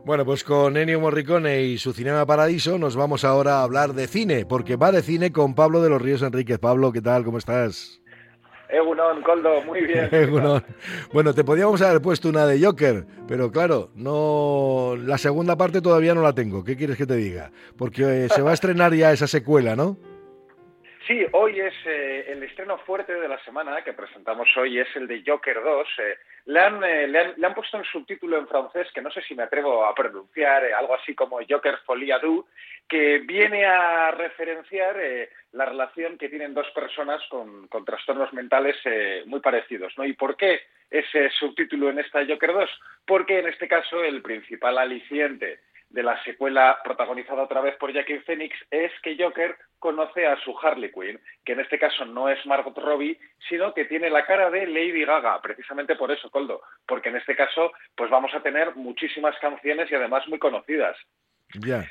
Bueno, pues con Ennio Morricone y su Cinema Paradiso nos vamos ahora a hablar de cine, porque va de cine con Pablo de los Ríos Enríquez. Pablo, ¿qué tal? ¿Cómo estás? Egunon, Coldo, muy bien, ¿tú qué tal? Bueno, te podíamos haber puesto una de Joker, pero claro, no, la segunda parte todavía no la tengo. ¿Qué quieres que te diga? Porque se va a estrenar ya esa secuela, ¿no? Sí, hoy es el estreno fuerte de la semana que presentamos hoy, es el de Joker 2. Le han puesto un subtítulo en francés que no sé si me atrevo a pronunciar, algo así como Joker Folie à Deux, que viene a referenciar la relación que tienen dos personas con trastornos mentales muy parecidos, ¿no? ¿Y por qué ese subtítulo en esta Joker 2? Porque en este caso el principal aliciente de la secuela protagonizada otra vez por Joaquin Phoenix es que Joker conoce a su Harley Quinn, que en este caso no es Margot Robbie, sino que tiene la cara de Lady Gaga, precisamente por eso, Coldo, porque en este caso pues vamos a tener muchísimas canciones y además muy conocidas. Ya.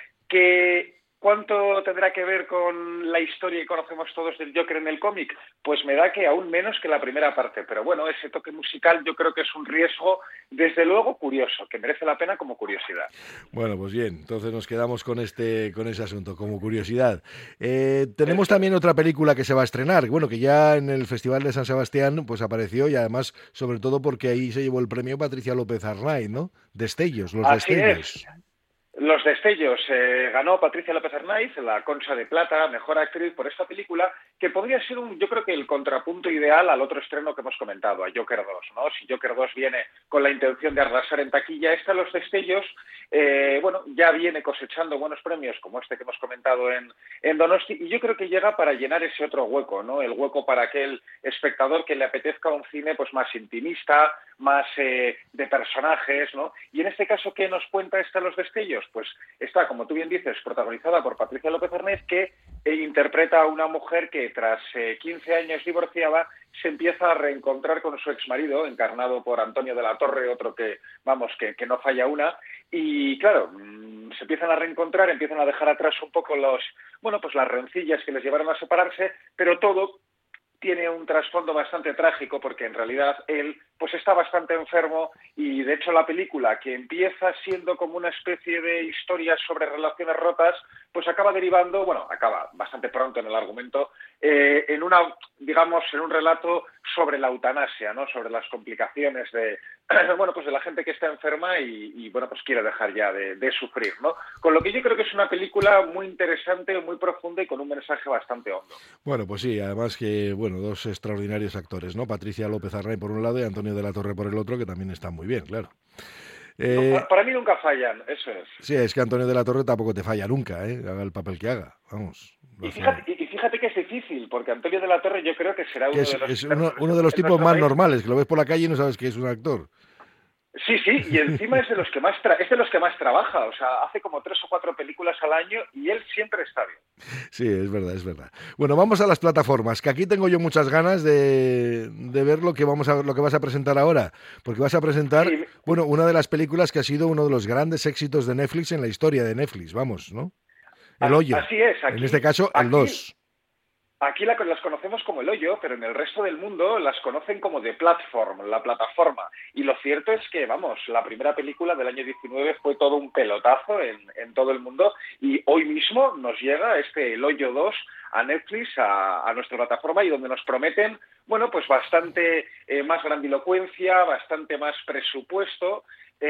¿Cuánto tendrá que ver con la historia que conocemos todos del Joker en el cómic? Pues me da que aún menos que la primera parte, pero bueno, ese toque musical yo creo que es un riesgo, desde luego, curioso, que merece la pena como curiosidad. Bueno, pues bien, entonces nos quedamos con ese asunto, como curiosidad. Tenemos Eso también es. otra película que se va a estrenar, bueno, que ya en el Festival de San Sebastián pues apareció y además, sobre todo porque ahí se llevó el premio Patricia López Arnaiz, ¿no? Destellos, los Así es. destellos. Los destellos. Ganó Patricia López Arnaiz, la Concha de Plata, mejor actriz por esta película, que podría ser yo creo que el contrapunto ideal al otro estreno que hemos comentado, a Joker 2, ¿no? Si Joker 2 viene con la intención de arrasar en taquilla, Los destellos, bueno, ya viene cosechando buenos premios, como este que hemos comentado en Donosti, y yo creo que llega para llenar ese otro hueco, ¿no? El hueco para aquel espectador que le apetezca un cine pues más intimista, más de personajes, ¿no? Y en este caso, ¿qué nos cuenta Los destellos? Pues está, como tú bien dices, protagonizada por Patricia López Arnaiz, que interpreta a una mujer que tras 15 años divorciada se empieza a reencontrar con su exmarido, encarnado por Antonio de la Torre, otro que, vamos, que no falla una, y claro, se empiezan a reencontrar, empiezan a dejar atrás un poco pues las rencillas que les llevaron a separarse, pero todo tiene un trasfondo bastante trágico porque en realidad él pues está bastante enfermo y de hecho la película, que empieza siendo como una especie de historia sobre relaciones rotas, pues acaba derivando, bueno, acaba bastante pronto en el argumento, en un relato sobre la eutanasia, ¿no? Sobre las complicaciones de bueno, pues de la gente que está enferma y bueno, pues quiere dejar ya de sufrir, ¿no? Con lo que yo creo que es una película muy interesante, muy profunda y con un mensaje bastante hondo. Bueno, pues sí, además que, bueno, dos extraordinarios actores, ¿no? Patricia López Arnaiz por un lado y Antonio de la Torre por el otro, que también están muy bien, claro. No, Eh, para mí nunca fallan, eso es. sí, es que Antonio de la Torre tampoco te falla nunca, ¿eh? Haga el papel que haga, vamos, lo hace... Y fíjate que es difícil, porque Antonio de la Torre yo creo que será Que uno de los es uno intérpretes de los en tipos nuestro más país. normales, que lo ves por la calle y no sabes que es un actor. Sí, sí, y encima es de los que es de los que más trabaja, o sea, hace como 3 o 4 películas al año y él siempre está bien. Sí, es verdad, es verdad. Bueno, vamos a las plataformas, que aquí tengo yo muchas ganas de ver lo que lo que vas a presentar ahora, porque vas a presentar, Sí, bueno, una de las películas que ha sido uno de los grandes éxitos de Netflix en la historia de Netflix, vamos, ¿no? El Hoyo. así es, En este caso, el aquí 2. Aquí las conocemos como El Hoyo, pero en el resto del mundo las conocen como The Platform, la plataforma. Y lo cierto es que, vamos, la primera película del año 19 fue todo un pelotazo en todo el mundo y hoy mismo nos llega El Hoyo 2 a Netflix, a nuestra plataforma, y donde nos prometen, bueno, pues bastante más grandilocuencia, bastante más presupuesto.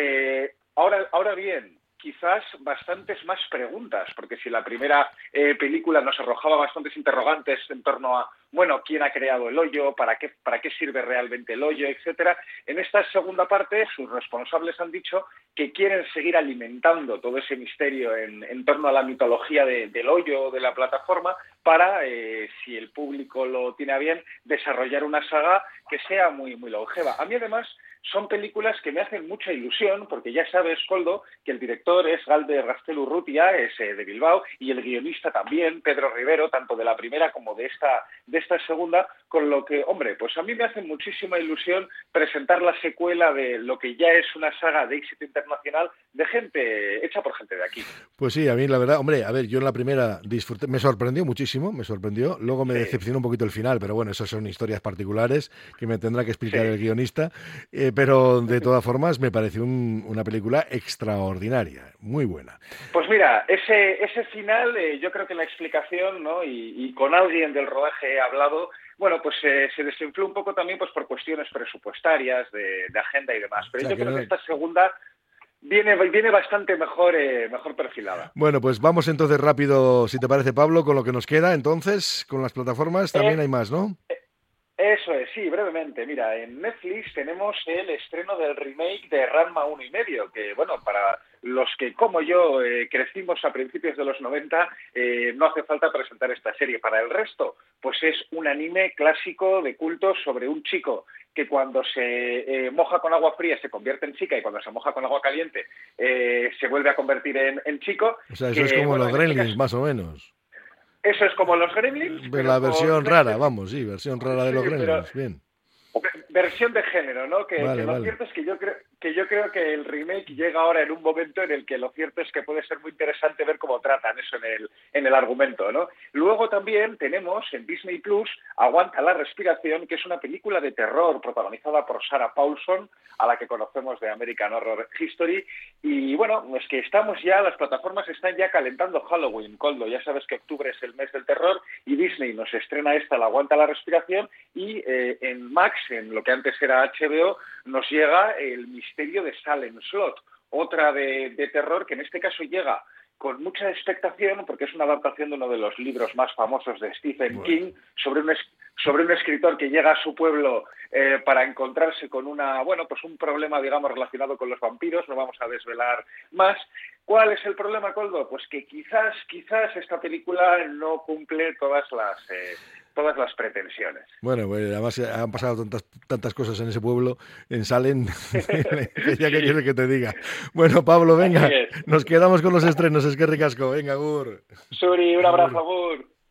Ahora bien, quizás bastantes más preguntas, porque si la primera película nos arrojaba bastantes interrogantes en torno a, bueno, quién ha creado el hoyo, para qué sirve realmente el hoyo, etcétera, en esta segunda parte sus responsables han dicho que quieren seguir alimentando todo ese misterio en torno a la mitología del hoyo, de la plataforma, para, si el público lo tiene a bien, desarrollar una saga que sea muy, muy longeva. A mí, además, son películas que me hacen mucha ilusión, porque ya sabes, Coldo, que el director es Galder Gaztelu-Urrutia, es de Bilbao, y el guionista también, Pedro Rivero, tanto de la primera como de esta segunda, con lo que, hombre, pues a mí me hace muchísima ilusión presentar la secuela de lo que ya es una saga de éxito internacional de gente, hecha por gente de aquí. Pues sí, a mí la verdad, hombre, a ver, yo en la primera disfruté, me sorprendió muchísimo, me sorprendió, luego me Sí, decepcionó un poquito el final, pero bueno, esas son historias particulares que me tendrá que explicar sí. el guionista, Pero de todas formas me pareció una película extraordinaria, muy buena. Pues mira, ese final, yo creo que la explicación, ¿no? Y con alguien del rodaje he hablado, bueno, pues se desinfló un poco también pues por cuestiones presupuestarias, de agenda y demás. Pero O sea, yo creo no... que esta segunda viene bastante mejor perfilada. Bueno, pues vamos entonces rápido, si te parece, Pablo, con lo que nos queda. Entonces, con las plataformas también hay más, ¿no? Eso es, sí, brevemente. Mira, en Netflix tenemos el estreno del remake de Ranma 1,5, que, bueno, para los que, como yo, crecimos a principios de los 90, no hace falta presentar esta serie. Para el resto, pues es un anime clásico de culto sobre un chico que cuando se moja con agua fría se convierte en chica y cuando se moja con agua caliente se vuelve a convertir en chico. O sea, eso es como los Gremlins, más o menos. Eso es como los Gremlins. Pero la versión rara, vamos, sí, versión rara de los Gremlins, bien. Versión de género, ¿no? Que lo cierto es que yo creo que el remake llega ahora en un momento en el que lo cierto es que puede ser muy interesante ver cómo tratan eso en el argumento, ¿no? Luego también tenemos en Disney Plus Aguanta la respiración, que es una película de terror protagonizada por Sarah Paulson, a la que conocemos de American Horror History. Y bueno, es que las plataformas están ya calentando Halloween, Coldo. Ya sabes que octubre es el mes del terror y Disney nos estrena la Aguanta la respiración, y en Max, en lo que antes era HBO, nos llega El misterio de Salem Slot, otra de terror que en este caso llega con mucha expectación porque es una adaptación de uno de los libros más famosos de Stephen King sobre un escritor que llega a su pueblo para encontrarse con un problema, digamos, relacionado con los vampiros. No vamos a desvelar más. ¿Cuál es el problema, Coldo? Pues que quizás esta película no cumple todas las pretensiones. Bueno, pues además han pasado tantas cosas en ese pueblo, en Salem, que ya que quieres que te diga. Bueno, Pablo, venga, nos quedamos con los estrenos, es que ricasco. Venga, Gur. Suri, un abrazo, Gur.